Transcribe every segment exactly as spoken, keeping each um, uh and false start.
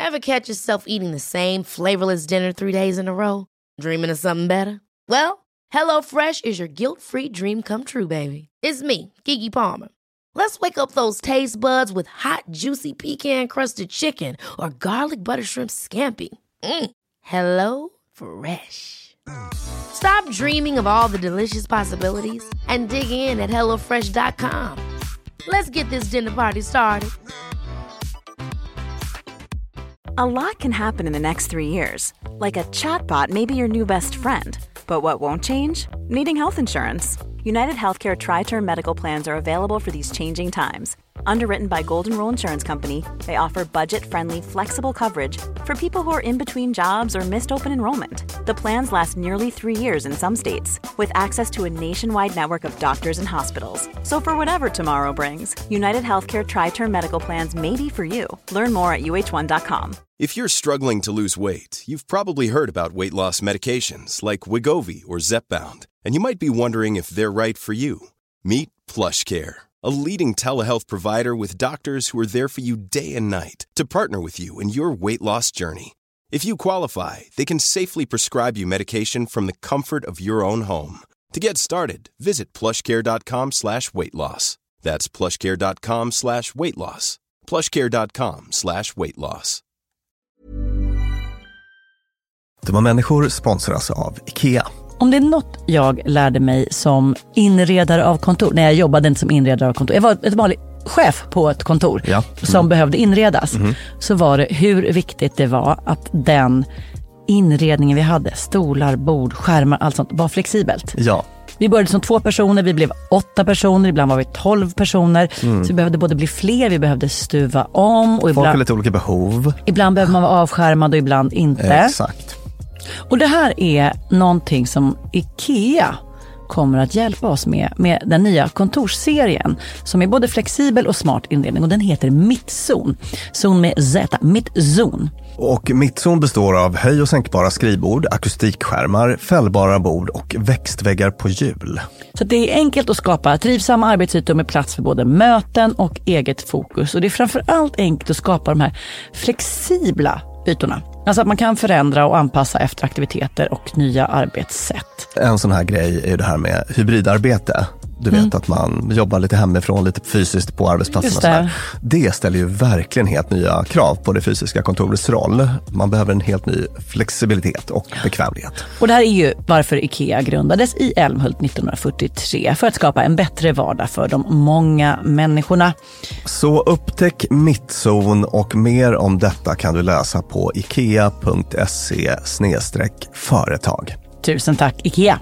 Ever catch yourself eating the same flavorless dinner three days in a row? Dreaming of something better? Well, HelloFresh is your guilt-free dream come true, baby. It's me, Keke Palmer. Let's wake up those taste buds with hot, juicy pecan-crusted chicken or garlic butter shrimp scampi. Mm. Hello Fresh. Stop dreaming of all the delicious possibilities and dig in at hello fresh dot com. Let's get this dinner party started. A lot can happen in the next three years. Like a chatbot may be your new best friend. But what won't change? Needing health insurance. United Healthcare Tri-Term Medical Plans are available for these changing times. Underwritten by Golden Rule Insurance Company, they offer budget-friendly, flexible coverage for people who are in between jobs or missed open enrollment. The plans last nearly three years in some states, with access to a nationwide network of doctors and hospitals. So for whatever tomorrow brings, United Healthcare Tri-Term Medical Plans may be for you. Learn more at U H one dot com. If you're struggling to lose weight, you've probably heard about weight loss medications like Wegovy or Zepbound, and you might be wondering if they're right for you. Meet PlushCare, a leading telehealth provider with doctors who are there for you day and night to partner with you in your weight loss journey. If you qualify, they can safely prescribe you medication from the comfort of your own home. To get started, visit plushcare.com slash weight loss. That's plushcare.com slash weight loss. plushcare.com slash weight loss. Dumma människor sponsras av IKEA. Om det är något jag lärde mig som inredare av kontor, när jag jobbade inte som inredare av kontor, jag var ett vanligt chef på ett kontor ja. mm. som behövde inredas, mm. så var det hur viktigt det var att den inredningen vi hade, stolar, bord, skärmar, allt sånt, var flexibelt. Ja. Vi började som två personer, vi blev åtta personer, ibland var vi tolv personer. Mm. Så vi behövde både bli fler, vi behövde stuva om. Och folk ibland, har lite olika behov. Ibland behöver man vara avskärmad och ibland inte. Exakt. Och det här är någonting som IKEA kommer att hjälpa oss med, med den nya kontorsserien som är både flexibel och smart inredning, och den heter Mittzon. Zon med Z, Mittzon. Och Mittzon består av höj- och sänkbara skrivbord, akustikskärmar, fällbara bord och växtväggar på hjul. Så det är enkelt att skapa trivsamma arbetsytor med plats för både möten och eget fokus. Och det är framförallt enkelt att skapa de här flexibla ytorna. Alltså att man kan förändra och anpassa efter aktiviteter och nya arbetssätt. En sån här grej är det här med hybridarbete. Du vet mm. att man jobbar lite hemifrån, lite fysiskt på arbetsplatsen. Och det. det ställer ju verkligen helt nya krav på det fysiska kontorets roll. Man behöver en helt ny flexibilitet och bekvämlighet. Och det här är ju varför IKEA grundades i Älmhult nittonhundrafyrtiotre, för att skapa en bättre vardag för de många människorna. Så upptäck Mittzon, och mer om detta kan du läsa på ikea punkt se snedstreck företag. Tusen tack IKEA!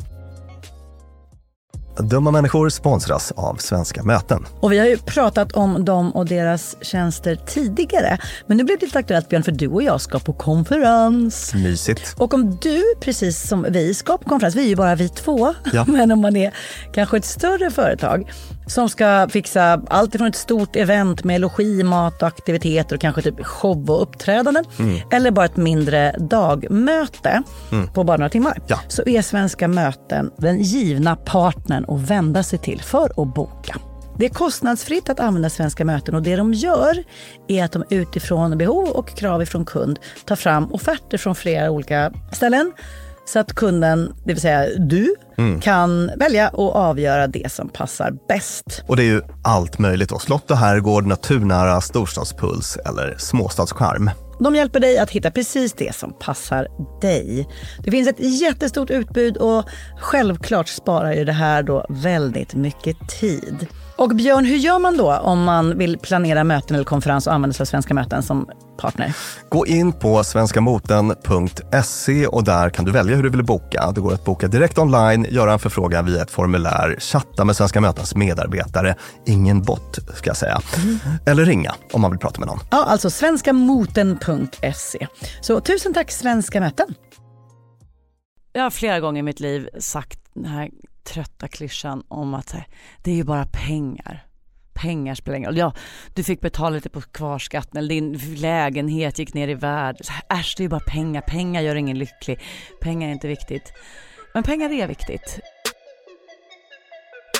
Dumma människor sponsras av Svenska möten. Och vi har ju pratat om dem och deras tjänster tidigare. Men nu blev det lite aktuellt, Björn, för du och jag ska på konferens. Mysigt. Och om du, precis som vi, ska på konferens, vi är ju bara vi två. Ja. Men om man är kanske ett större företag som ska fixa allt ifrån ett stort event med logi, mat och aktiviteter och kanske typ show och uppträdanden. Mm. Eller bara ett mindre dagmöte mm. på bara några timmar. Ja. Så är Svenska möten den givna partnern att vända sig till för att boka. Det är kostnadsfritt att använda Svenska möten, och det de gör är att de utifrån behov och krav ifrån kund tar fram offerter från flera olika ställen. Så att kunden, det vill säga du, mm. kan välja och avgöra det som passar bäst. Och det är ju allt möjligt då. Slott och herrgård, naturnära, storstadspuls eller småstadskärm. De hjälper dig att hitta precis det som passar dig. Det finns ett jättestort utbud, och självklart sparar ju det här då väldigt mycket tid. Och Björn, hur gör man då om man vill planera möten eller konferens och använda sig av Svenska möten som partner? Gå in på svenskamoten punkt se, och där kan du välja hur du vill boka. Det går att boka direkt online, göra en förfrågan via ett formulär, chatta med Svenska mötens medarbetare, ingen bot ska jag säga, mm. eller ringa om man vill prata med någon. Ja, alltså svenskamoten punkt se. Så tusen tack Svenska möten. Jag har flera gånger i mitt liv sagt den här trötta klyschan om att det är ju bara pengar. Pengar spelar ingen roll. Ja, du fick betala lite på kvarskatten, eller din lägenhet gick ner i värde. Äsch, det är ju bara pengar. Pengar gör ingen lycklig. Pengar är inte viktigt. Men pengar är viktigt.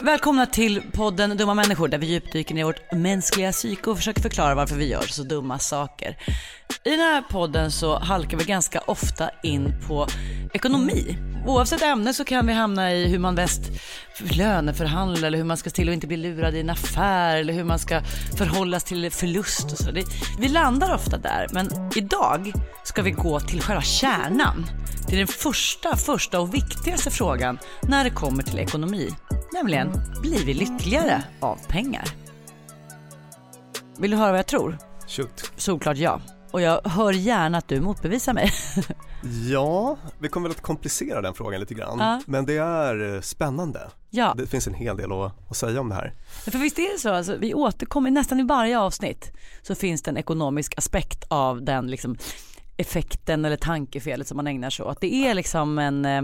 Välkomna till podden Dumma människor, där vi djupdyker ner i vårt mänskliga psyke och försöker förklara varför vi gör så dumma saker. I den här podden så halkar vi ganska ofta in på ekonomi. Oavsett ämne så kan vi hamna i hur man bäst löneförhandlar, eller hur man ska till och inte bli lurad i en affär, eller hur man ska förhållas till förlust och så. Det, vi landar ofta där, men idag ska vi gå till själva kärnan. Till den första, första och viktigaste frågan när det kommer till ekonomi. Nämligen, blir vi lyckligare av pengar? Vill du höra vad jag tror? Shoot. Såklart ja. Och jag hör gärna att du motbevisar mig. Ja, vi kommer väl att komplicera den frågan lite grann. Ja. Men det är spännande. Ja. Det finns en hel del att, att säga om det här. För visst är det så, alltså, vi återkommer nästan i varje avsnitt, så finns det en ekonomisk aspekt av den liksom, effekten eller tankefelet som man ägnar sig åt. Det är liksom en eh,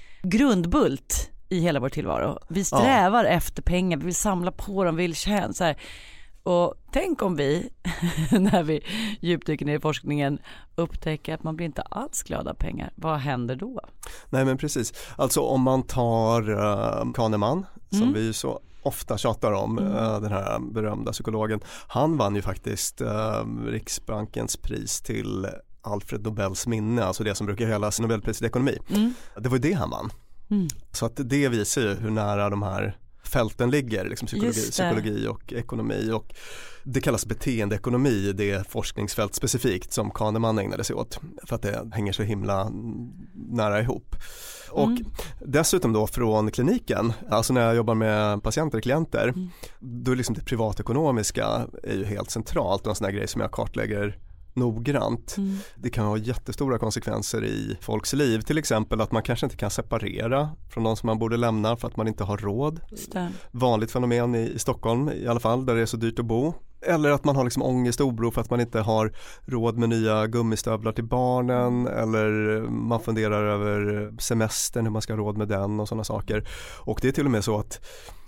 grundbult i hela vår tillvaro. Vi strävar ja. efter pengar, vi vill samla på dem, vi vill tjäna så här. Och tänk om vi, när vi djupdyker ner i forskningen, upptäcker att man blir inte alls glad av pengar. Vad händer då? Nej, men precis. Alltså om man tar uh, Kahneman, som mm. vi så ofta tjatar om, mm. uh, den här berömda psykologen. Han vann ju faktiskt uh, Riksbankens pris till Alfred Nobels minne, alltså det som brukar kallas Nobelpriset i ekonomi. Mm. Det var ju det han vann. Mm. Så att det visar ju hur nära de här fälten ligger, liksom psykologi, psykologi och ekonomi, och det kallas beteendeekonomi, det är forskningsfält specifikt som Kahneman ägnade sig åt, för att det hänger så himla nära ihop. Och mm. dessutom då från kliniken, alltså när jag jobbar med patienter och klienter, mm. då är liksom det privatekonomiska är ju helt centralt, och en sån här grej som jag kartlägger noggrant. Mm. Det kan ha jättestora konsekvenser i folks liv. Till exempel att man kanske inte kan separera från de som man borde lämna för att man inte har råd. Vanligt fenomen i, i Stockholm i alla fall, där det är så dyrt att bo. Eller att man har liksom ångest och oro för att man inte har råd med nya gummistövlar till barnen, eller man funderar över semestern, hur man ska ha råd med den och sådana saker. Och det är till och med så att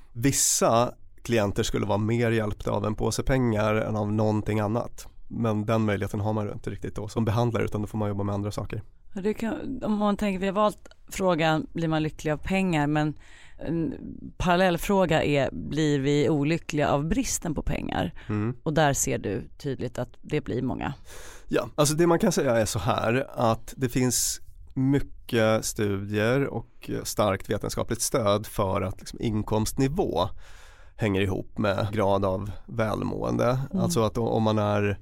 vissa klienter skulle vara mer hjälpta av en påse pengar än av någonting annat. Men den möjligheten har man inte riktigt då som behandlare, utan då får man jobba med andra saker. Det kan, om man tänker, vi har valt frågan, blir man lycklig av pengar? Men en parallell fråga är, blir vi olyckliga av bristen på pengar? Mm. Och där ser du tydligt att det blir många. Ja, alltså det man kan säga är så här, att det finns mycket studier och starkt vetenskapligt stöd för att liksom inkomstnivå hänger ihop med grad av välmående. Mm. Alltså att om man är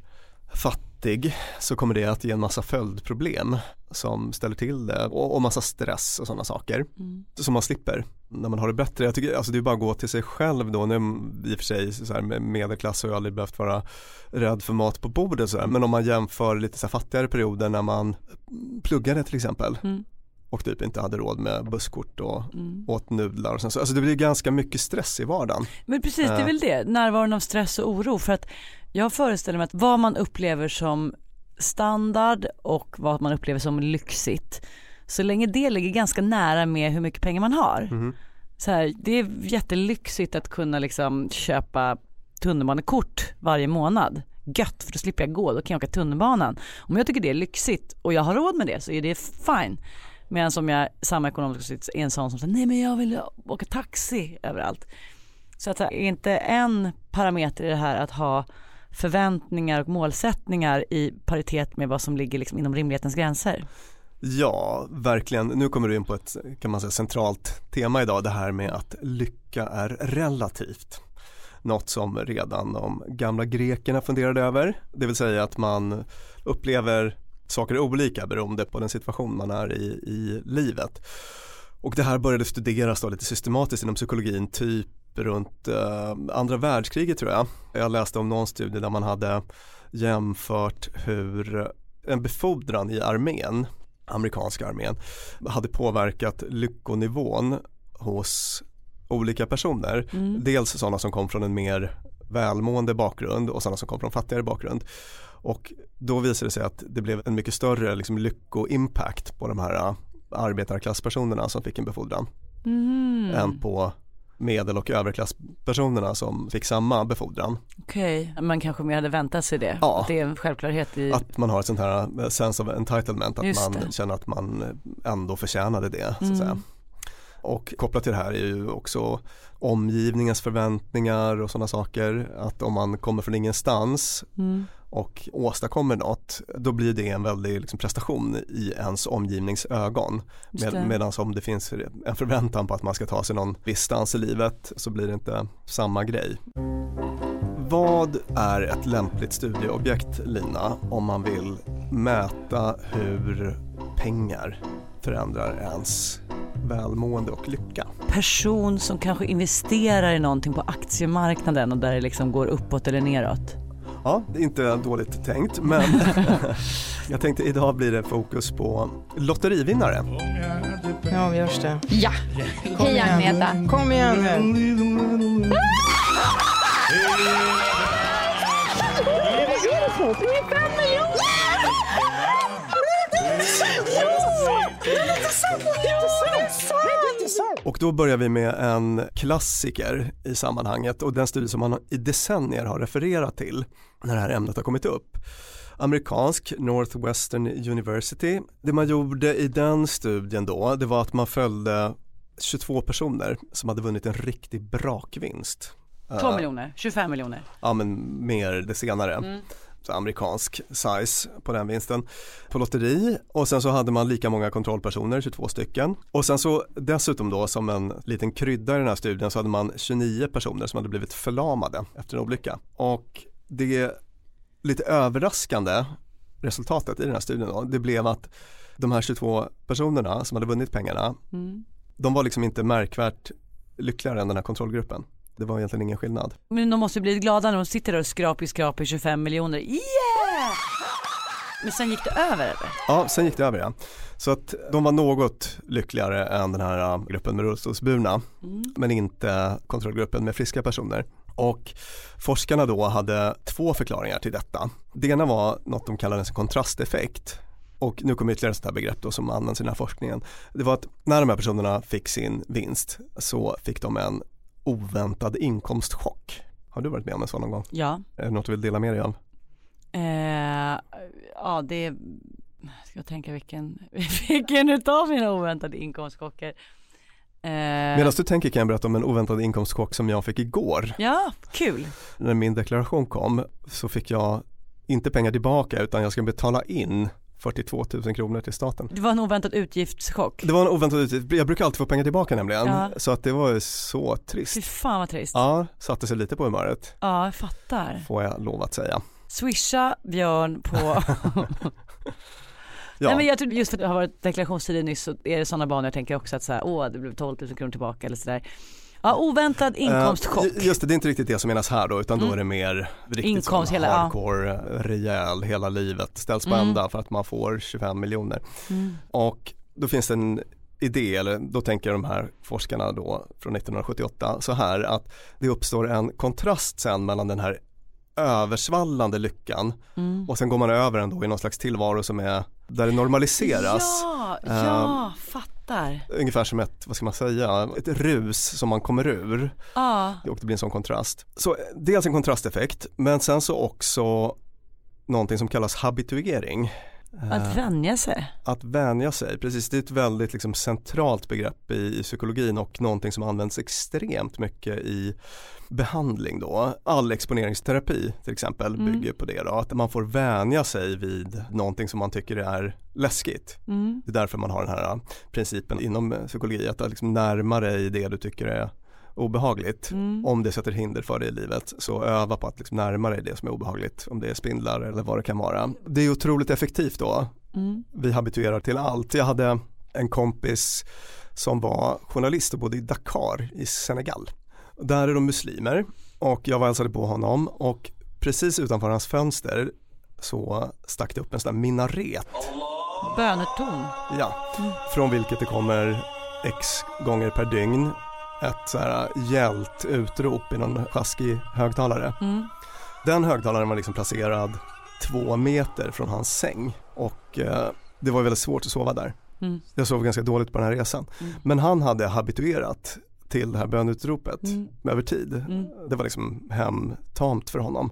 fattig så kommer det att ge en massa följdproblem som ställer till det, och, och massa stress och sådana saker mm. som man slipper när man har det bättre. Jag tycker, alltså det är bara att gå till sig själv då. Nu, i och för sig så här, med medelklass har jag aldrig behövt vara rädd för mat på bordet så här. Men om man jämför lite så här fattigare perioder när man pluggade till exempel mm. och typ inte hade råd med busskort och mm. åt nudlar och sånt. Alltså det blir ganska mycket stress i vardagen. Men precis, det är väl det. Närvaron av stress och oro. För att jag föreställer mig att vad man upplever som standard och vad man upplever som lyxigt, så länge det ligger ganska nära med hur mycket pengar man har. Mm. Så här, det är jättelyxigt att kunna liksom köpa tunnelbanekort varje månad. Gött, för då slipper jag gå, då kan jag åka tunnelbanan. Om jag tycker det är lyxigt och jag har råd med det, så är det fine. Medan som jag samma ekonomiska sits är en sån som säger nej men jag vill åka taxi överallt. Så att det är inte en parameter i det här att ha förväntningar och målsättningar i paritet med vad som ligger liksom inom rimlighetens gränser. Ja, verkligen. Nu kommer du in på ett, kan man säga, centralt tema idag, det här med att lycka är relativt. Något som redan de gamla grekerna funderade över. Det vill säga att man upplever saker är olika beroende på den situation man är i, i livet. Och det här började studeras då lite systematiskt inom psykologin typ runt eh, andra världskriget tror jag. Jag läste om någon studie där man hade jämfört hur en befordran i armén, amerikanska armén, hade påverkat lyckonivån hos olika personer. Mm. Dels sådana som kom från en mer välmående bakgrund och sådana som kom från fattigare bakgrund. Och då visade det sig att det blev en mycket större liksom, lycko-impact på de här arbetarklasspersonerna som fick en befordran mm. än på medel- och överklasspersonerna som fick samma befordran. Okej, okay. Man kanske mer hade väntat sig det. Ja. Det är en självklarhet i... Att man har ett sånt här sense of entitlement, att Just man det. känner att man ändå förtjänade det. Så att mm. säga. Och kopplat till det här är ju också omgivningens förväntningar och sådana saker. Att om man kommer från ingenstans mm. och åstadkommer något, då blir det en väldig liksom, prestation i ens omgivningsögon. Med, medan om det finns en förväntan på att man ska ta sig någon viss stans i livet så blir det inte samma grej. Vad är ett lämpligt studieobjekt, Lina, om man vill mäta hur pengar förändrar ens välmående och lycka? Person som kanske investerar i någonting på aktiemarknaden och där det liksom går uppåt eller neråt. Ja, det är inte dåligt tänkt, men jag tänkte idag blir det fokus på lotterivinnare. Ja, görs det. Ja, hej Agneta. Kom igen nu. Och då börjar vi med en klassiker i sammanhanget och den studie som man i decennier har refererat till när det här ämnet har kommit upp. Amerikansk Northwestern University. Det man gjorde i den studien då, det var att man följde tjugotvå personer som hade vunnit en riktig brakvinst. två miljoner, tjugofem miljoner. Ja, men mer det senare. Mm. Så amerikansk size på den vinsten på lotteri, och sen så hade man lika många kontrollpersoner, tjugotvå stycken, och sen så dessutom då som en liten krydda i den här studien så hade man tjugonio personer som hade blivit förlamade efter en olycka. Och det lite överraskande resultatet i den här studien då, det blev att de här tjugotvå personerna som hade vunnit pengarna mm. de var liksom inte märkvärt lyckligare än den här kontrollgruppen. Det var egentligen ingen skillnad. Men de måste bli glada när de sitter där och skrapar i skrapar tjugofem miljoner. Yeah! Men sen gick det över eller? Ja, sen gick det över ja. Så att de var något lyckligare än den här gruppen med rullstolsburna. Mm. Men inte kontrollgruppen med friska personer. Och forskarna då hade två förklaringar till detta. Det ena var något de kallade en kontrasteffekt. Och nu kommer ytterligare ett sådant här begrepp då som används i den här forskningen. Det var att när de här personerna fick sin vinst så fick de en oväntad inkomstchock. Har du varit med om en sån någon gång? Ja. Är det något du vill dela med dig av? Eh, ja, det ska jag tänka vilken vilken utav mina oväntade inkomstchocker. Eh, Medan du tänker kan jag berätta om en oväntad inkomstchock som jag fick igår. Ja, kul. När min deklaration kom så fick jag inte pengar tillbaka utan jag ska betala in fyrtiotvå tusen kronor till staten. Det var en oväntad utgiftschock. Det var en oväntad utgift. Jag brukar alltid få pengar tillbaka nämligen. Ja. Så att det var så trist. Fy fan vad trist. Ja, satte sig lite på humöret. Ja, jag fattar. Får jag lov att säga. Swisha Björn på... ja. Nej, men jag tror just för att det har varit deklarationstid nyss så är det sådana banor jag tänker också att så här, åh det blev tolv tusen kronor tillbaka eller sådär. Ja, oväntad inkomstchock. Uh, just det, det är inte riktigt det som menas här då utan mm. då är det mer riktigt inkomst, hela, hardcore, ja. rejäl, hela livet ställs på mm. ända för att man får tjugofem miljoner. Mm. Och då finns det en idé, eller då tänker de här forskarna då från nittonhundrasjuttioåtta så här att det uppstår en kontrast sen mellan den här översvallande lyckan mm. och sen går man över ändå i någon slags tillvaro som är där det normaliseras. Ja, ja, uh, fattar. Ungefär som ett, vad ska man säga, ett rus som man kommer ur. Ja. Och det blir en sån kontrast. Så dels en kontrasteffekt, men sen så också någonting som kallas habituering. Att vänja sig. Att vänja sig, precis. Det är ett väldigt liksom, centralt begrepp i, i psykologin och någonting som används extremt mycket i behandling då. All exponeringsterapi till exempel mm. bygger på det då. Att man får vänja sig vid någonting som man tycker är läskigt. Mm. Det är därför man har den här principen inom psykologi att liksom närma dig det du tycker är obehagligt. Mm. Om det sätter hinder för dig i livet så öva på att liksom närma dig det som är obehagligt. Om det är spindlar eller vad det kan vara. Det är otroligt effektivt då. Mm. Vi habituerar till allt. Jag hade en kompis som var journalist och bodde i Dakar i Senegal. Där är de muslimer och jag var hälsade på honom och precis utanför hans fönster så stack det upp en sån där minaret. Böneton. Ja, mm. från vilket det kommer x gånger per dygn ett så här hjält utrop i någon sjaskig högtalare. Mm. Den högtalaren var liksom placerad två meter från hans säng och eh, det var väldigt svårt att sova där. Mm. Jag sov ganska dåligt på den här resan. Mm. Men han hade habituerat till det här bönutropet mm. över tid. Mm. Det var liksom hemtamt för honom.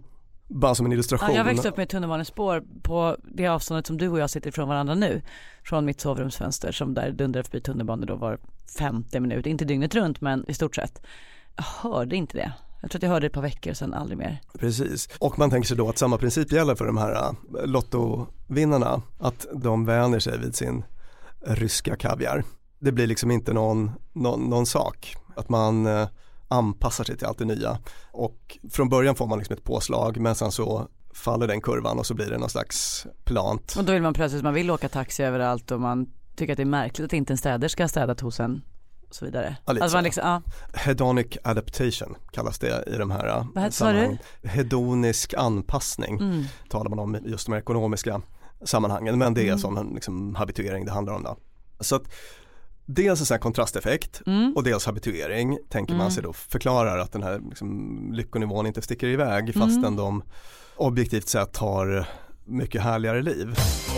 bara som en illustration. Ja, jag växte upp med tunnelbanespår på det avståndet som du och jag sitter ifrån varandra nu. Från mitt sovrumsfönster som där dundrar förbi tunnelbanan då var femtio minuter. Inte dygnet runt men i stort sett. Jag hörde inte det. Jag tror att jag hörde det ett par veckor sedan aldrig mer. Precis. Och man tänker sig då att samma princip gäller för de här uh, lottovinnarna. Att de vänjer sig vid sin ryska kaviar. Det blir liksom inte någon, någon, någon sak. Att man uh, anpassar sig till allt det nya. Och från början får man liksom ett påslag men sen så faller den kurvan och så blir det någon slags plant. Och då vill man plötsligt, man vill åka taxi överallt och man tycker att det är märkligt att inte en städerska städat hos en. Och så vidare. Ja, alltså man liksom, ja. Hedonic adaptation kallas det i de här Vad sammanhangen. Hedonisk anpassning mm. talar man om i just de här ekonomiska sammanhangen. Men det är mm. som en liksom, habituering det handlar om. Då. Så att dels en sån här kontrasteffekt mm. och dels habituering tänker mm. man sig då förklarar att den här liksom, lyckonivån inte sticker iväg mm. fastän de objektivt sett har mycket härligare liv.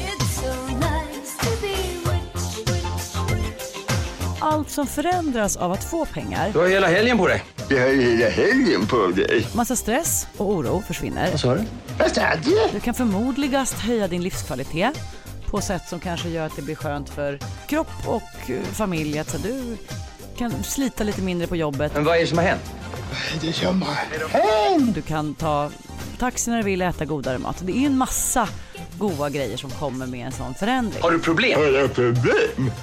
Allt som förändras av att få pengar. Du har hela helgen på dig. Jag har hela helgen på dig. Massa stress och oro försvinner. Vad sa du? Vad sa du? Du kan förmodligast höja din livskvalitet på sätt som kanske gör att det blir skönt för kropp och familj. Att så du kan slita lite mindre på jobbet. Men vad är det som har hänt? Det som har hänt. Du kan ta taxi när du vill, äta godare mat. Det är ju en massa goda grejer som kommer med en sån förändring. Har du problem? Har jag problem?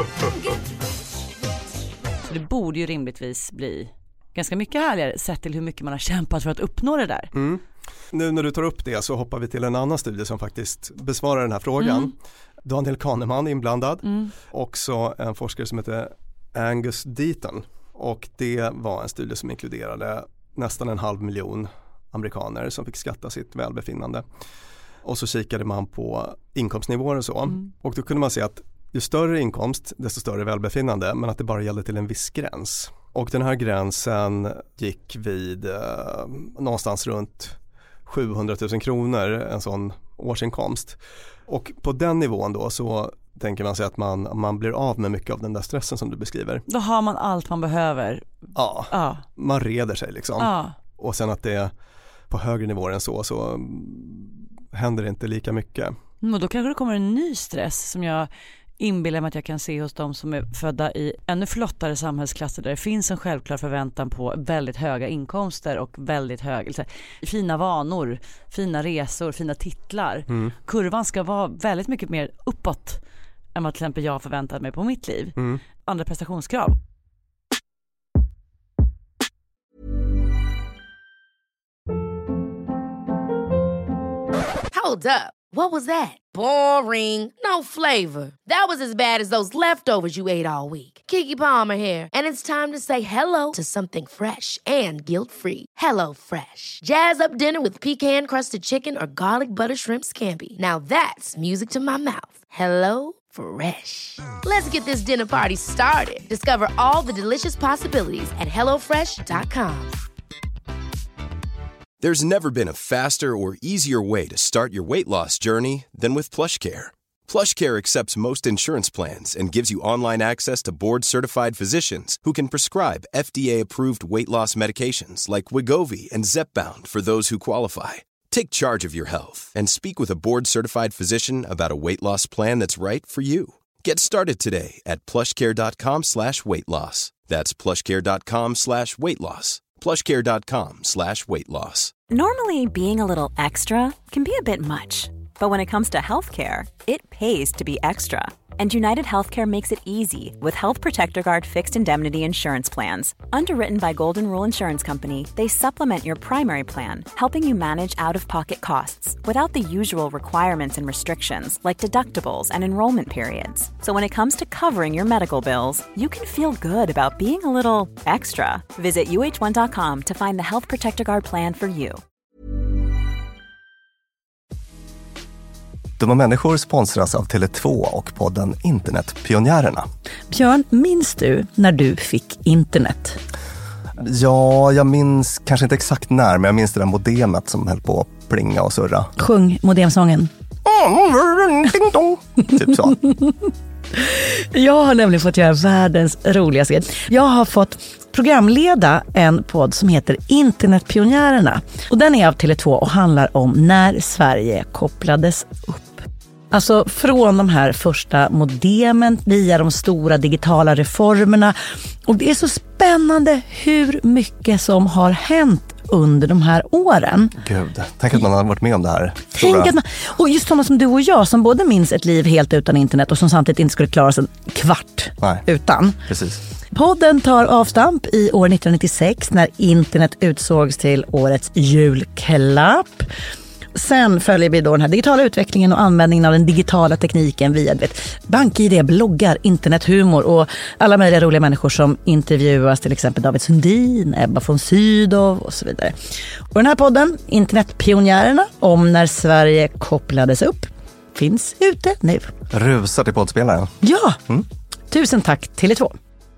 Så det borde ju rimligtvis bli ganska mycket härligare sett till hur mycket man har kämpat för att uppnå det där. Mm. Nu när du tar upp det så hoppar vi till en annan studie som faktiskt besvarar den här frågan. Mm. Daniel Kahneman är inblandad. Mm. Också en forskare som heter Angus Deaton. Och det var en studie som inkluderade nästan en halv miljon amerikaner som fick skatta sitt välbefinnande. Och så kikade man på inkomstnivåer och så. Mm. Och då kunde man se att ju större inkomst, desto större välbefinnande, men att det bara gällde till en viss gräns. Och den här gränsen gick vid eh, någonstans runt sjuhundratusen kronor, en sån årsinkomst. Och på den nivån då så tänker man sig att man, man blir av med mycket av den där stressen som du beskriver. Då har man allt man behöver. Ja, ja. Man reder sig liksom. Ja. Och sen att det på högre nivåer än så så händer det inte lika mycket. Mm, och då kanske det kommer en ny stress som jag inbillar mig att jag kan se hos de som är födda i ännu flottare samhällsklasser där det finns en självklar förväntan på väldigt höga inkomster och väldigt höga, alltså, fina vanor, fina resor, fina titlar. Mm. Kurvan ska vara väldigt mycket mer uppåt än vad till exempel jag förväntat mig på mitt liv. Mm. Andra prestationskrav. Hold up. What was that? Boring. No flavor. That was as bad as those leftovers you ate all week. Keke Palmer here, and it's time to say hello to something fresh and guilt-free. Hello Fresh. Jazz up dinner with pecan-crusted chicken or garlic butter shrimp scampi. Now that's music to my mouth. Hello Fresh. Let's get this dinner party started. Discover all the delicious possibilities at hello fresh dot com. There's never been a faster or easier way to start your weight loss journey than with PlushCare. PlushCare accepts most insurance plans and gives you online access to board-certified physicians who can prescribe F D A-approved weight loss medications like Wegovy and Zepbound for those who qualify. Take charge of your health and speak with a board-certified physician about a weight loss plan that's right for you. Get started today at plushcare.com slash weight loss. That's plushcare.com slash weight loss. plushcare.com slash weight loss. Normally, being a little extra can be a bit much. But when it comes to healthcare, it pays to be extra. And United Healthcare makes it easy with Health Protector Guard fixed indemnity insurance plans. Underwritten by Golden Rule Insurance Company, they supplement your primary plan, helping you manage out-of-pocket costs without the usual requirements and restrictions like deductibles and enrollment periods. So when it comes to covering your medical bills, you can feel good about being a little extra. Visit U H one dot com to find the Health Protector Guard plan for you. Dumma människor sponsras av Tele två och podden Internetpionjärerna. Björn, minns du när du fick internet? Ja, jag minns kanske inte exakt när, men jag minns det där modemet som höll på att plinga och surra. Sjung modemsången. Typ så. Jag har nämligen fått göra världens roligaste grej. Jag har fått programleda en podd som heter Internetpionjärerna. Och den är av Tele två och handlar om när Sverige kopplades upp. Alltså från de här första modemen via de stora digitala reformerna. Och det är så spännande hur mycket som har hänt under de här åren. Gud, tänk att man har varit med om det här. Tänk att man, och just sådana som du och jag som både minns ett liv helt utan internet och som samtidigt inte skulle klara sig en kvart Nej. utan. Precis. Podden tar avstamp i år nittonhundranittiosex när internet utsågs till årets julklapp. Sen följer vi då den här digitala utvecklingen och användningen av den digitala tekniken via vet, bank-I D, bloggar, internethumor och alla möjliga roliga människor som intervjuas, till exempel David Sundin, Ebba von Sydow och så vidare. Och den här podden, Internetpionjärerna, om när Sverige kopplades upp, finns ute nu. Rusar till poddspelaren. Ja, mm. Tusen tack Tele två.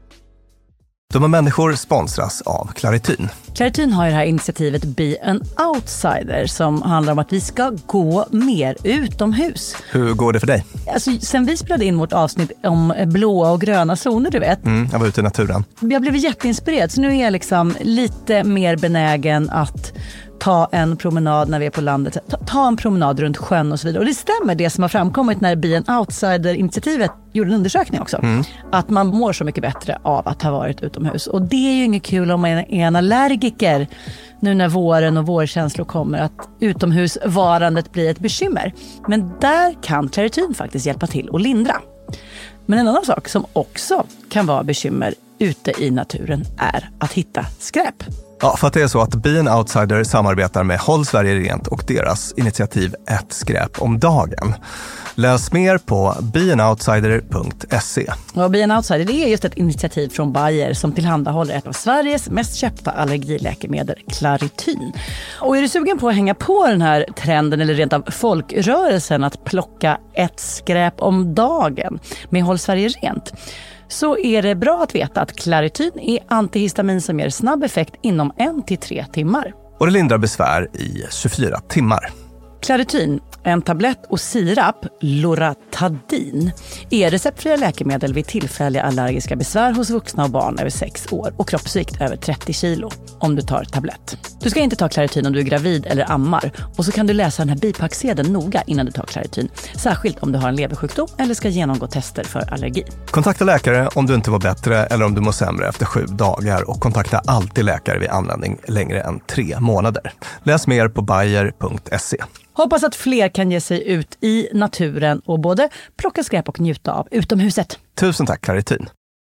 De människor sponsras av Clarityn. Clarityn har ju det här initiativet Be an Outsider som handlar om att vi ska gå mer utomhus. Hur går det för dig? Alltså, sen vi spelade in vårt avsnitt om blåa och gröna zoner, du vet. Mm, jag var ute i naturen. Jag blev jätteinspirerad, så nu är jag liksom lite mer benägen att ta en promenad när vi är på landet. Ta, ta en promenad runt sjön och så vidare. Och det stämmer det som har framkommit när Be an Outsider-initiativet gjorde en undersökning också. Mm. Att man mår så mycket bättre av att ha varit utomhus. Och det är ju inget kul om man är en allergiker nu när våren och vårkänslor kommer, att utomhusvarandet blir ett bekymmer. Men där kan Clarityn faktiskt hjälpa till och lindra. Men en annan sak som också kan vara bekymmer ute i naturen är att hitta skräp. Ja, för att det är så att Be an Outsider samarbetar med Håll Sverige Rent och deras initiativ Ett skräp om dagen. Läs mer på be an outsider punkt se. Och Be an Outsider, det är just ett initiativ från Bayer som tillhandahåller ett av Sveriges mest köpta allergiläkemedel, Clarityn. Och är du sugen på att hänga på den här trenden eller rent av folkrörelsen att plocka ett skräp om dagen med Håll Sverige Rent, så är det bra att veta att Clarityn är antihistamin som ger snabb effekt inom en till tre timmar. Och det lindrar besvär i tjugofyra timmar. Clarityn, en tablett och sirap, Loratadin, är receptfria läkemedel vid tillfälliga allergiska besvär hos vuxna och barn över sex år och kroppsvikt över trettio kilo om du tar tablett. Du ska inte ta Clarityn om du är gravid eller ammar, och så kan du läsa den här bipacksedeln noga innan du tar Clarityn, särskilt om du har en leversjukdom eller ska genomgå tester för allergi. Kontakta läkare om du inte var bättre eller om du mår sämre efter sju dagar, och kontakta alltid läkare vid användning längre än tre månader. Läs mer på bayer punkt se. Hoppas att fler kan ge sig ut i naturen och både plocka skräp och njuta av utomhuset. Tusen tack, Clarityn.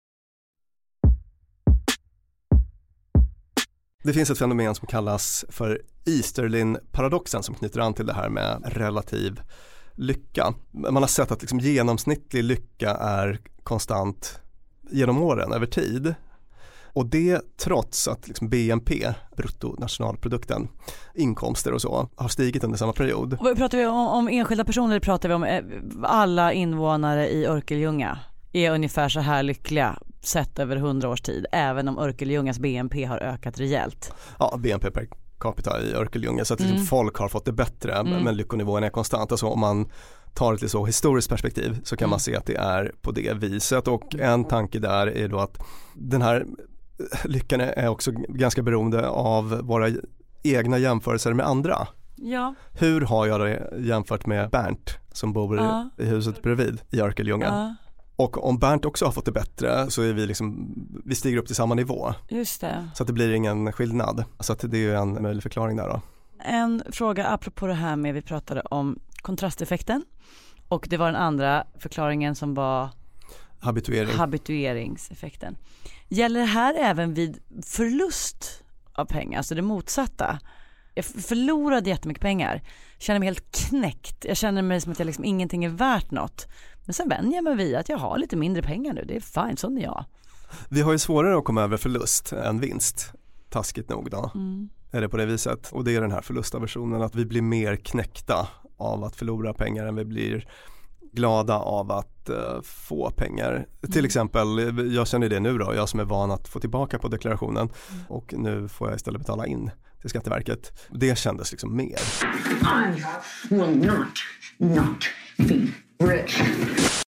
Det finns ett fenomen som kallas för Easterlin-paradoxen som knyter an till det här med relativ lycka. Man har sett att liksom genomsnittlig lycka är konstant genom åren, över tid. Och det trots att liksom B N P, bruttonationalprodukten, inkomster och så, har stigit under samma period. Och pratar vi om, om enskilda personer, eller pratar vi om eh, alla invånare i Örkelljunga är ungefär så här lyckliga sett över hundra års tid, även om Örkelljungas B N P har ökat rejält? Ja, B N P per capita i Örkelljunga, så att liksom Mm. folk har fått det bättre, Mm. men lyckonivån är konstant. Alltså om man tar ett lite så historiskt perspektiv så kan Mm. man se att det är på det viset. Och en tanke där är då att den här lyckan är också ganska beroende av våra egna jämförelser med andra. Ja. Hur har jag det jämfört med Bernt som bor Ja. i huset bredvid i Örkelljunga? Ja, Och om Bernt också har fått det bättre så är vi liksom, vi stiger upp till samma nivå. just det. Så att det blir ingen skillnad. Så att det är ju en möjlig förklaring där då. En fråga apropå det här med, vi pratade om kontrasteffekten, och det var den andra förklaringen som var Habituering. habitueringseffekten. Gäller det här även vid förlust av pengar, alltså det motsatta? Jag förlorade jättemycket pengar, känner mig helt knäckt, jag känner mig som att jag liksom ingenting är värt något, men sen vänjer jag mig vid att jag har lite mindre pengar nu, det är fine, sån är jag. Vi har ju svårare att komma över förlust än vinst, taskigt nog då. Mm. Är det på det viset? Och det är den här förlustaversionen, att vi blir mer knäckta av att förlora pengar än vi blir glada av att uh, få pengar. Mm. Till exempel, jag känner det nu då, jag som är van att få tillbaka på deklarationen, mm. och nu får jag istället betala in till Skatteverket. Det kändes liksom mer. I will not, not be rich.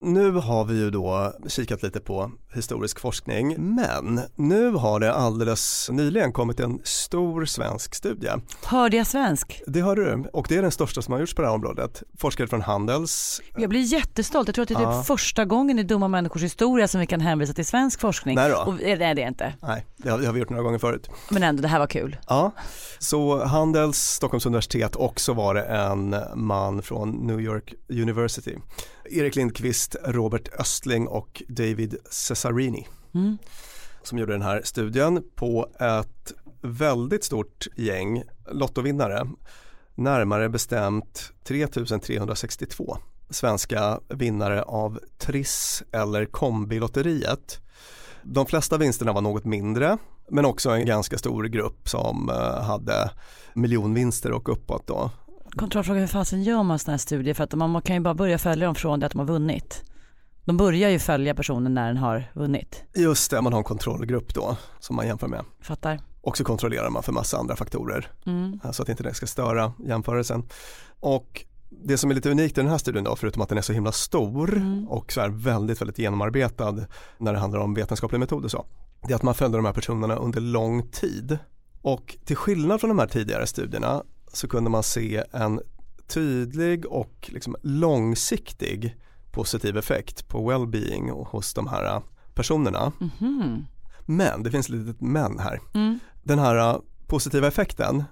nu har vi ju då kikat lite på historisk forskning, men nu har det alldeles nyligen kommit en stor svensk studie. Hörde jag svensk? Det hörde du, och det är den största som har gjorts på det här området. Forskare från Handels. Jag blir jättestolt, jag tror att det är ja. typ första gången i Dumma människors historia som vi kan hänvisa till svensk forskning. Nej då. Och det är det inte. Nej, det har, det har vi gjort några gånger förut. Men ändå, det här var kul. Ja, så Handels, Stockholms universitet, och så var det en man från New York University. Erik Lindqvist, Robert Östling och David Cesarini mm. som gjorde den här studien på ett väldigt stort gäng lottovinnare. Närmare bestämt tre tusen trehundrasextiotvå svenska vinnare av Triss eller Kombilotteriet. De flesta vinsterna var något mindre, men också en ganska stor grupp som hade miljonvinster och uppåt då. Kontrollfråga, hur fasen gör man sådana här studier? För att man kan ju bara börja följa dem från det att de har vunnit. De börjar ju följa personen när den har vunnit. Just det, man har en kontrollgrupp då som man jämför med. Fattar. Och så kontrollerar man för massa andra faktorer mm. så att inte det ska störa jämförelsen. Och det som är lite unikt i den här studien då, förutom att den är så himla stor mm. och så här väldigt, väldigt genomarbetad när det handlar om vetenskapliga metoder så, det är att man följde de här personerna under lång tid. Och till skillnad från de här tidigare studierna så kunde man se en tydlig och liksom långsiktig positiv effekt på well-being hos de här personerna. Mm. Men det finns ett litet men här. Mm. Den här positiva effekten,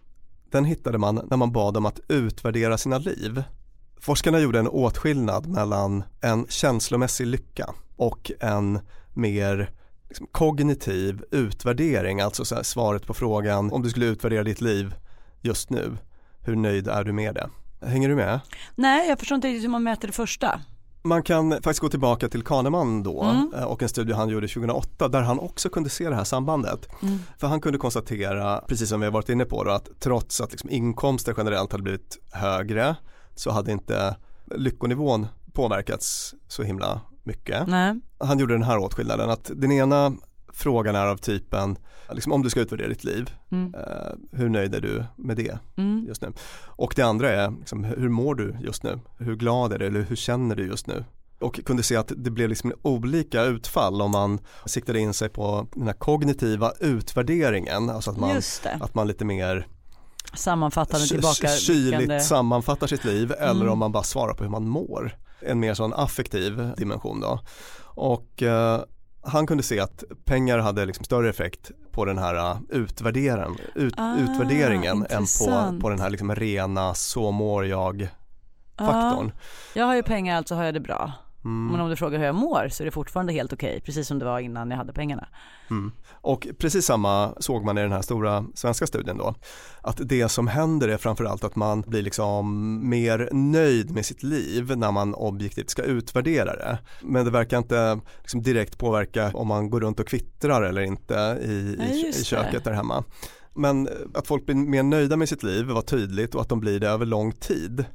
den hittade man när man bad dem att utvärdera sina liv. Forskarna gjorde en åtskillnad mellan en känslomässig lycka och en mer liksom kognitiv utvärdering, alltså så här, svaret på frågan om du skulle utvärdera ditt liv just nu, hur nöjd är du med det? Hänger du med? Nej, jag förstår inte hur man mäter det första. Man kan faktiskt gå tillbaka till Kahneman då mm. och en studie han gjorde tjugohundraåtta där han också kunde se det här sambandet. Mm. För han kunde konstatera, precis som vi har varit inne på då, att trots att liksom inkomster generellt hade blivit högre så hade inte lyckonivån påverkats så himla mycket. Nej. Han gjorde den här åtskillnaden att den ena frågan är av typen liksom, om du ska utvärdera ditt liv, mm. eh, hur nöjd är du med det mm. just nu? Och det andra är liksom, hur mår du just nu? Hur glad är du eller hur känner du just nu? Och kunde se att det blev liksom olika utfall om man siktade in sig på den här kognitiva utvärderingen, alltså att man, att man lite mer sammanfattande tillbaka kyligt sammanfattar sitt liv eller mm. om man bara svarar på hur man mår. En mer sån affektiv dimension då. Och eh, han kunde se att pengar hade liksom större effekt på den här utvärderaren, ut, ah, utvärderingen än på, på den här liksom rena så mår jag faktorn. Ah, jag har ju pengar, alltså har jag det bra. Mm. Men om du frågar hur jag mår så är det fortfarande helt okej, precis som det var innan jag hade pengarna. Mm. Och precis samma såg man i den här stora svenska studien då. Att det som händer är framförallt att man blir liksom mer nöjd med sitt liv när man objektivt ska utvärdera det. Men det verkar inte liksom direkt påverka om man går runt och kvittrar eller inte i, ja, i, i köket där hemma. Men att folk blir mer nöjda med sitt liv var tydligt och att de blir det över lång tid.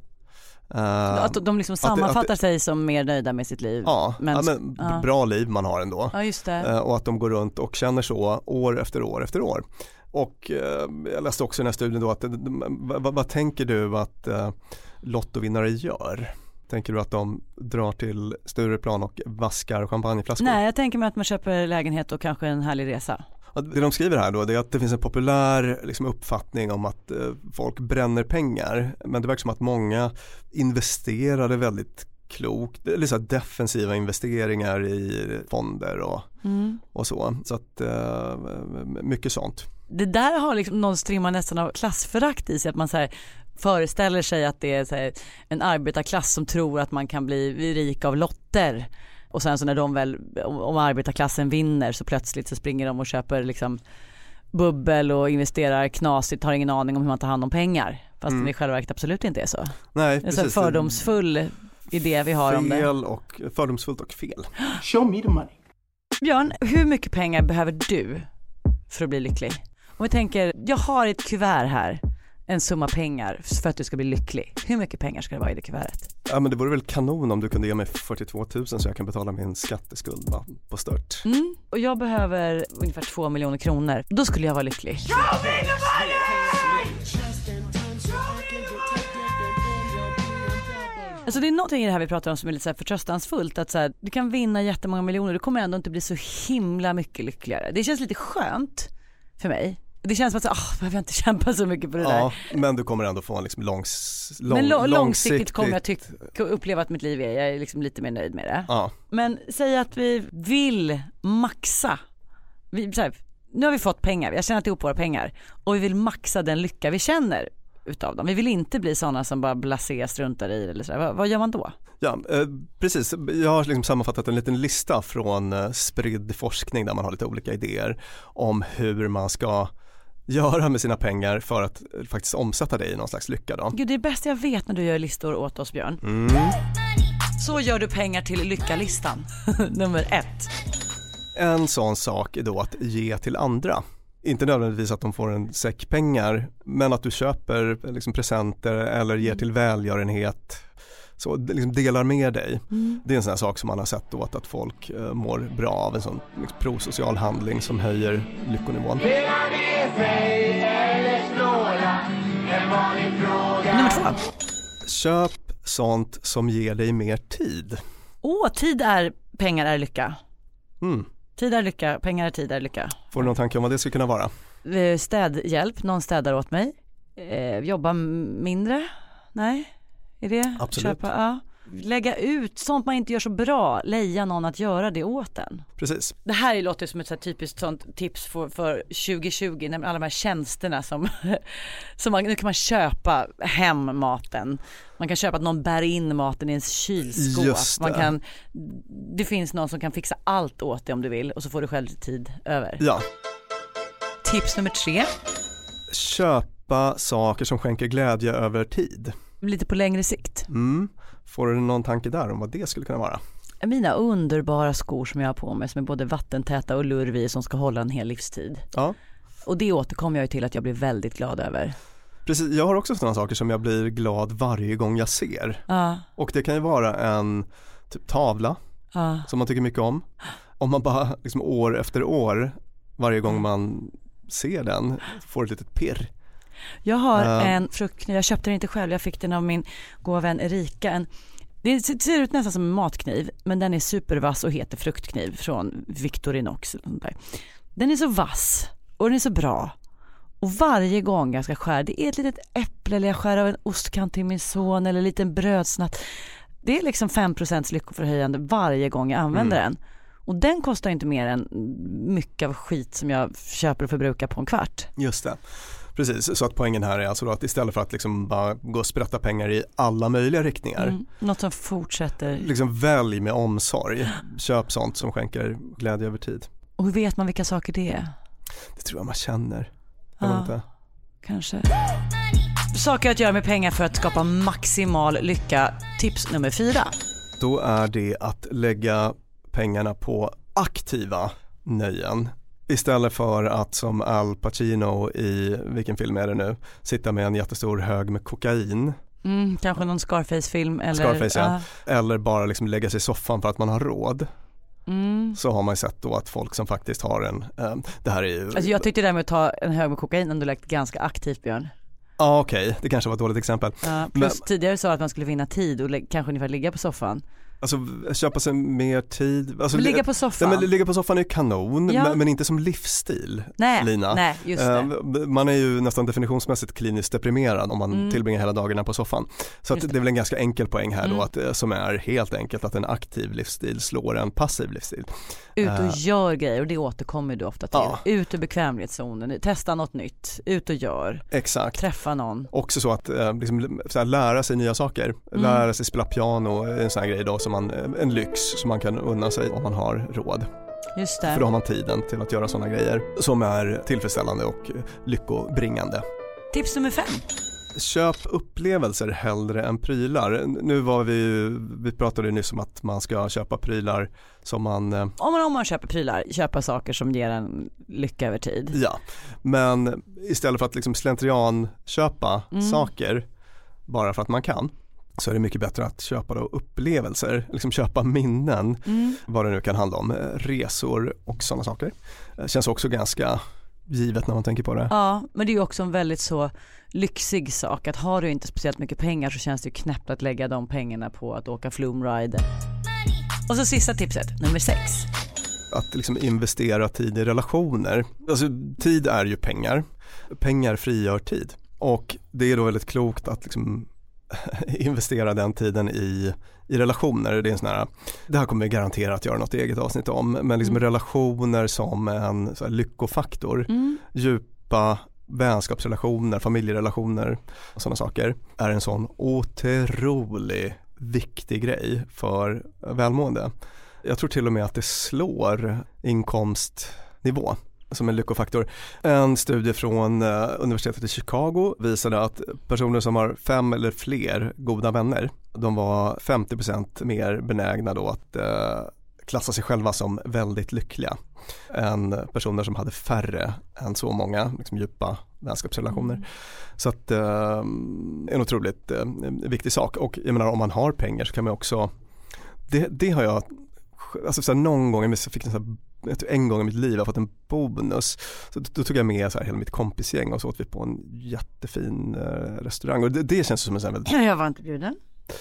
Uh, att de liksom sammanfattar att det, att det, sig som mer nöjda med sitt liv. Ja, men, ja, men ja. bra liv man har ändå. Ja, just det. Uh, och att de går runt och känner så år efter år efter år. Och uh, jag läste också i den här studien då att uh, vad, vad tänker du att uh, lottovinnare gör? Tänker du att de drar till Stureplan och vaskar champagneflaskor? Nej, jag tänker mig att man köper lägenhet och kanske en härlig resa. Det de skriver här då, det är att det finns en populär liksom, uppfattning om att eh, folk bränner pengar, men det verkar som att många investerade väldigt klokt, eller så här defensiva investeringar i fonder och, mm. och så, så att eh, mycket sånt. Det där har liksom någon strimma nästan av klassförakt i sig, att man så här föreställer sig att det är så här, en arbetarklass som tror att man kan bli rik av lotter. Och sen så när de väl, om arbetarklassen vinner så plötsligt så springer de och köper liksom bubbel och investerar knasigt, har ingen aning om hur man tar hand om pengar. Fast mm. det i själva verket absolut inte är så. Nej, det är så fördomsfull idé vi har fel om det. Fel och fördomsfullt och fel. Show me the money. Björn, hur mycket pengar behöver du för att bli lycklig? Om vi tänker, jag har ett kuvert här. En summa pengar för att du ska bli lycklig. Hur mycket pengar ska det vara i det kuvertet? Ja, men det vore väl kanon om du kunde ge mig fyrtiotvå tusen så jag kan betala min skatteskuld på stört. Mm. Och jag behöver ungefär två miljoner kronor. Då skulle jag vara lycklig. Alltså det är någonting i det här vi pratar om som är lite så här förtröstansfullt. Att så här, du kan vinna jättemånga miljoner. Du kommer ändå inte bli så himla mycket lyckligare. Det känns lite skönt för mig. Det känns som att oh, jag behöver inte kämpa så mycket på det ja, där. Men du kommer ändå få en liksom långs, lång, men lo- långsiktigt, långsiktigt kommer jag tycka, uppleva att mitt liv är, jag är liksom lite mer nöjd med det. Ja. Men säg att vi vill maxa. Vi, så här, nu har vi fått pengar, vi har tjänat ihop våra pengar. Och vi vill maxa den lycka vi känner utav dem. Vi vill inte bli sådana som bara blasé struntar i eller så. Vad, vad gör man då? Ja, eh, precis. Jag har liksom sammanfattat en liten lista från eh, spridd forskning där man har lite olika idéer om hur man ska göra med sina pengar för att eh, faktiskt omsätta det i någon slags lycka då. Gud, det är bäst jag vet när du gör listor åt oss, Björn. Mm. Så gör du pengar till lyckalistan. Nummer ett. En sån sak är då att ge till andra. Inte nödvändigtvis att de får en säck pengar, men att du köper liksom presenter eller ger till välgörenhet. Så liksom delar med dig. Mm. Det är en sån här sak som man har sett åt att folk eh, mår bra av. En sån liksom, prosocial handling som höjer lyckonivån. Nummer två. Köp sånt som ger dig mer tid. Åh, tid är pengar är lycka. Mm. Tid är lycka, pengar är tid är lycka. Får du någon tanke om vad det skulle kunna vara? Städhjälp, någon städar åt mig. Eh, jobba mindre? Nej, är det? Absolut. Köpa, ja. Lägga ut sånt man inte gör så bra. Leja någon att göra det åt en. Precis. Det här låter som ett så här typiskt sånt tips för, för tjugo tjugo. När alla de här tjänsterna som, som man, nu kan man köpa hem maten. Man kan köpa att någon bär in maten i ens kylskåp. Just det. Man kan, det finns någon som kan fixa allt åt dig om du vill. Och så får du själv tid över. Ja. Tips nummer tre. Köpa saker som skänker glädje över tid. Lite på längre sikt. Mm. Får du någon tanke där om vad det skulle kunna vara? Mina underbara skor som jag har på mig som är både vattentäta och lurviga som ska hålla en hel livstid. Ja. Och det återkommer jag till att jag blir väldigt glad över. Precis, jag har också sådana saker som jag blir glad varje gång jag ser. Ja. Och det kan ju vara en typ tavla ja. som man tycker mycket om. Om man bara liksom år efter år, varje gång man ser den, får ett litet pirr. Jag har uh. en fruktkniv, jag köpte den inte själv, jag fick den av min goda vän Erika. En, det ser ut nästan som en matkniv, men den är supervass och heter fruktkniv från Victorinox. Den är så vass och den är så bra. Och varje gång jag ska skära, det är ett litet äpple eller jag skär av en ostkant till min son eller en liten brödsnatt. Det är liksom fem procent lyckoförhöjande varje gång jag använder mm. den. Och den kostar inte mer än mycket av skit som jag köper och förbrukar på en kvart. Just det. Precis, så att poängen här är alltså då att istället för att liksom bara gå och sprätta pengar i alla möjliga riktningar. Mm, något som fortsätter. Liksom välj med omsorg. Köp sånt som skänker glädje över tid. Och hur vet man vilka saker det är? Det tror jag man känner. Ja, man inte. Kanske. Saker att göra med pengar för att skapa maximal lycka. Tips nummer fyra. Då är det att lägga pengarna på aktiva nöjen. Istället för att som Al Pacino i, vilken film är det nu, sitta med en jättestor hög med kokain. Mm, kanske någon Scarface-film. Eller, Scarface, ja. Uh. Eller bara liksom lägga sig i soffan för att man har råd. Mm. Så har man sett då att folk som faktiskt har en, um, det här är ju... Alltså jag tyckte det där med att ta en hög med kokain ändå lagt ganska aktivt, Björn. Ja, ah, okej. Okay. Det kanske var ett dåligt exempel. Uh, plus Men... tidigare sa att man skulle vinna tid och lä- kanske ungefär ligga på soffan. Alltså köpa sig mer tid. Alltså, ligga på soffan. Nej, men ligga på soffan är kanon, ja. men, men inte som livsstil, nej, Lina. Nej, just det. Uh, man är ju nästan definitionsmässigt kliniskt deprimerad om man mm. tillbringar hela dagarna på soffan. Så att det. det är väl en ganska enkel poäng här mm. då, att, som är helt enkelt att en aktiv livsstil slår en passiv livsstil. Ut och uh, gör grejer och det återkommer du ofta till. Ja. Ut ur bekvämlighetszonen, testa något nytt, ut och gör. Exakt. Träffa någon. Också så att uh, liksom, så här, lära sig nya saker. Mm. Lära sig spela piano, en sån här grej då som man en lyx som man kan unna sig om man har råd. Just det. För då har man tiden till att göra sådana grejer som är tillfredsställande och lyckobringande. Tips nummer fem. Köp upplevelser hellre än prylar. Nu var vi vi pratade ju nyss om att man ska köpa prylar som man... Om man, om man köper prylar, köpa saker som ger en lycka över tid. Ja, men istället för att liksom slentrian köpa mm. saker bara för att man kan, så är det mycket bättre att köpa då upplevelser, liksom köpa minnen, mm. vad det nu kan handla om, resor och sådana saker. Det känns också ganska givet när man tänker på det. Ja, men det är ju också en väldigt så lyxig sak. Att har du inte speciellt mycket pengar så känns det ju knäppt att lägga de pengarna på att åka flumride. Och så sista tipset, nummer sex. Att liksom investera tid i relationer. Alltså tid är ju pengar. Pengar frigör tid. Och det är då väldigt klokt att liksom investera den tiden i, i relationer. Det är en sån här, det här kommer vi garanterat göra något eget avsnitt om. Men liksom mm. relationer som en så här, lyckofaktor. Mm. Djupa vänskapsrelationer, familjerelationer och sådana saker är en sån otrolig viktig grej för välmående. Jag tror till och med att det slår inkomstnivå som en lyckofaktor. En studie från uh, universitetet i Chicago visade att personer som har fem eller fler goda vänner, de var femtio procent mer benägna då att uh, klassa sig själva som väldigt lyckliga än personer som hade färre än så många liksom djupa vänskapsrelationer. Mm. Så att det uh, är en otroligt uh, viktig sak. Och jag menar, om man har pengar så kan man också, det, det har jag alltså så här, någon gång, jag fick en, så här, en gång i mitt liv jag har fått en bonus, så då, då tog jag med så här, hela mitt kompisgäng och så åt vi på en jättefin uh, restaurang och det, det känns som en sån väldigt... Jag var inte bjuden.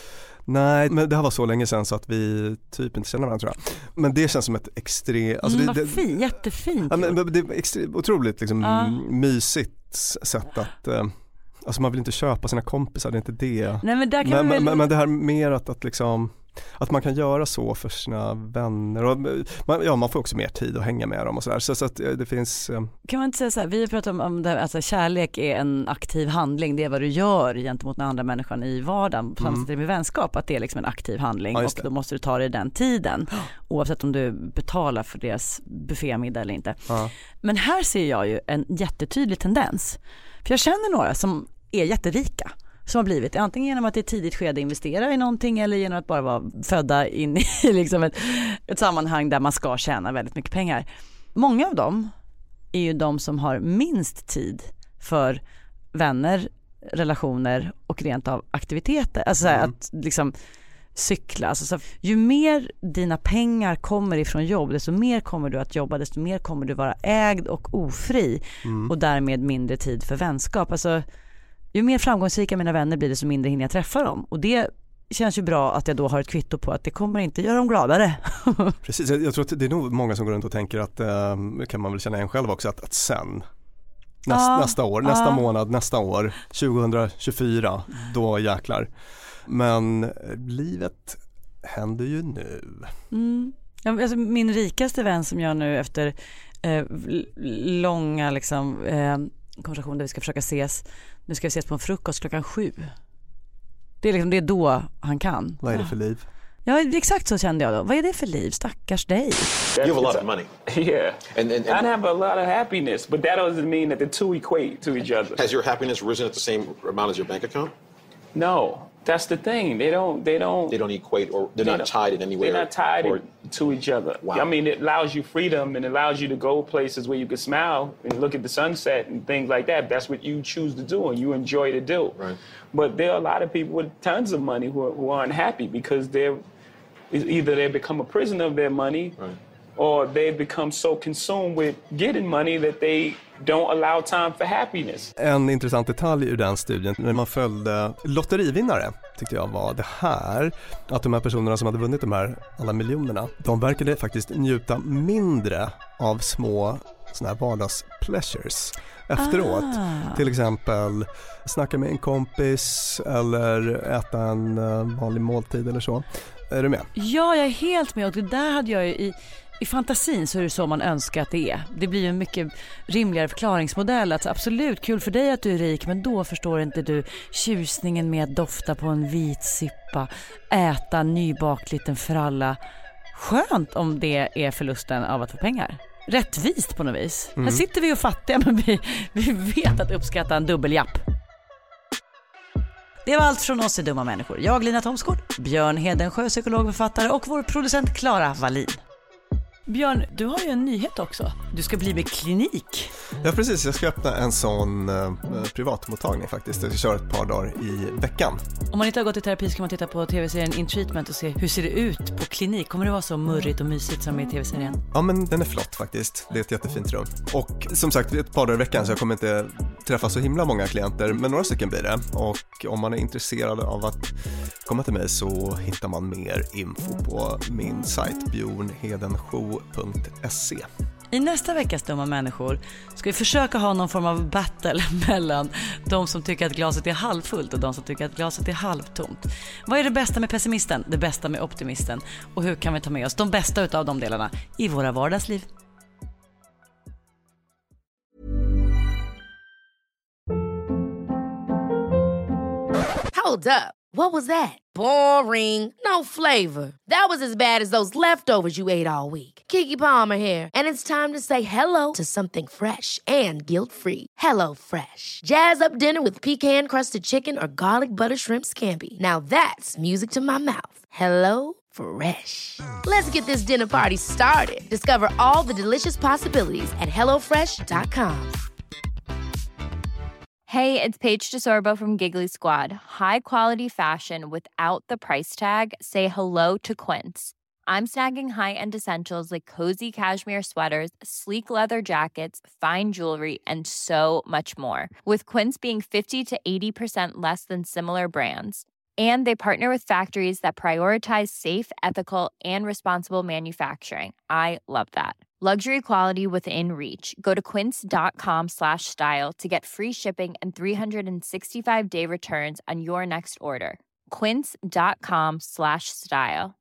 Nej, men det här var så länge sedan så att vi typ inte känner varandra, tror jag. Men det känns som ett extremt... Alltså mm, det, vad fin, jättefint. Ja, men det är extre, otroligt liksom, ja. mysigt sätt att... Uh, alltså man vill inte köpa sina kompisar, det är inte det. Nej, men, där kan men, väl... men, men det här mer att, att liksom... Att man kan göra så för sina vänner och man, ja, man får också mer tid att hänga med dem och sådär. Så, så att det finns... Kan man inte säga så här, vi har pratat om, om det här, alltså kärlek är en aktiv handling, det är vad du gör gentemot den andra människan i vardagen, på samma sätt med vänskap, att det är liksom en aktiv handling, ja, och då måste du ta dig den tiden oavsett om du betalar för deras buffémiddag eller inte. Ja. Men här ser jag ju en jättetydlig tendens, för jag känner några som är jätterika som har blivit, antingen genom att i ett tidigt skede investera i någonting eller genom att bara vara födda in i liksom ett, ett sammanhang där man ska tjäna väldigt mycket pengar. Många av dem är ju de som har minst tid för vänner, relationer och rent av aktiviteter. Alltså mm. att liksom cykla. Alltså så, ju mer dina pengar kommer ifrån jobb, desto mer kommer du att jobba, desto mer kommer du vara ägd och ofri mm. och därmed mindre tid för vänskap. Alltså ju mer framgångsrika mina vänner blir, desto mindre hinner jag träffa dem. Och det känns ju bra att jag då har ett kvitto på att det kommer inte göra dem gladare. Precis, jag tror att det är nog många som går runt och tänker att, äh, kan man väl känna en själv också, att, att sen, näst, ah, nästa år, ah. nästa månad, nästa år, tjugohundratjugofyra, då jäklar. Men livet händer ju nu. Mm. Alltså, min rikaste vän som jag nu efter eh, långa liksom... Eh, konversation där vi ska försöka ses. Nu ska vi ses på en frukost klockan sju. Det är liksom det är då han kan. Vad är det för liv? Ja, exakt så kände jag då. Vad är det för liv? Stackars dig. You have a lot of money. Yeah. And, and, and I have a lot of happiness, but that doesn't mean that the two equate to each other. Has your happiness risen at the same amount as your bank account? No. That's the thing. They don't. They don't. They don't equate, or they're they not tied in any way. They're not tied or, in, to each other. Wow. I mean, it allows you freedom and it allows you to go places where you can smile and look at the sunset and things like that. That's what you choose to do and you enjoy to do. Right. But there are a lot of people with tons of money who, are, who aren't happy because they're either they become a prisoner of their money, right, or they become so consumed with getting money that they don't allow time for happiness. En intressant detalj ur den studien när man följde lotterivinnare tyckte jag var det här, att de här personerna som hade vunnit de här alla miljonerna, de verkade faktiskt njuta mindre av små såna här vardags pleasures efteråt. Ah. Till exempel snacka med en kompis eller äta en vanlig måltid eller så. Är du med? Ja, jag är helt med, och det där hade jag ju i I fantasin så är det så man önskar att det är. Det blir ju en mycket rimligare förklaringsmodell. Att absolut, kul för dig att du är rik, men då förstår inte du tjusningen med att dofta på en vit sippa, äta nybakt liten fralla. Skönt om det är förlusten av att få pengar. Rättvist på något vis. Mm. Här sitter vi och fattiga, men vi, vi vet att uppskatta en dubbeljapp. Det var allt från oss i Dumma människor. Jag, Lina Thomsgård, Björn Hedensjö, psykolog och författare, och vår producent Clara Wallin. Björn, du har ju en nyhet också. Du ska bli med klinik. Ja, precis. Jag ska öppna en sån eh, privatmottagning faktiskt. Jag ska köra ett par dagar i veckan. Om man inte har gått i terapi ska man titta på tv-serien In Treatment och se hur ser det ut på klinik. Kommer det vara så murrigt och mysigt som i tv-serien? Ja, men den är flott faktiskt. Det är ett jättefint rum. Och som sagt, ett par dagar i veckan så jag kommer inte träffa så himla många klienter, men några stycken blir det. Och om man är intresserad av att komma till mig så hittar man mer info på min sajt bjornhedenshow punkt se. I nästa veckas Dumma människor ska vi försöka ha någon form av battle mellan de som tycker att glaset är halvfullt och de som tycker att glaset är halvtomt. Vad är det bästa med pessimisten, det bästa med optimisten och hur kan vi ta med oss de bästa utav de delarna i våra vardagsliv? Hold up. What was that? Boring. No flavor. That was as bad as those leftovers you ate all week. Keke Palmer here, and it's time to say hello to something fresh and guilt-free. Hello Fresh. Jazz up dinner with pecan-crusted chicken or garlic butter shrimp scampi. Now that's music to my mouth. Hello Fresh. Let's get this dinner party started. Discover all the delicious possibilities at hello fresh dot com. Hey, it's Paige DeSorbo from Giggly Squad. High quality fashion without the price tag. Say hello to Quince. I'm snagging high-end essentials like cozy cashmere sweaters, sleek leather jackets, fine jewelry, and so much more. With Quince being fifty to eighty percent less than similar brands. And they partner with factories that prioritize safe, ethical, and responsible manufacturing. I love that. Luxury quality within reach. Go to quince.com slash style to get free shipping and three sixty-five day returns on your next order. Quince.com slash style.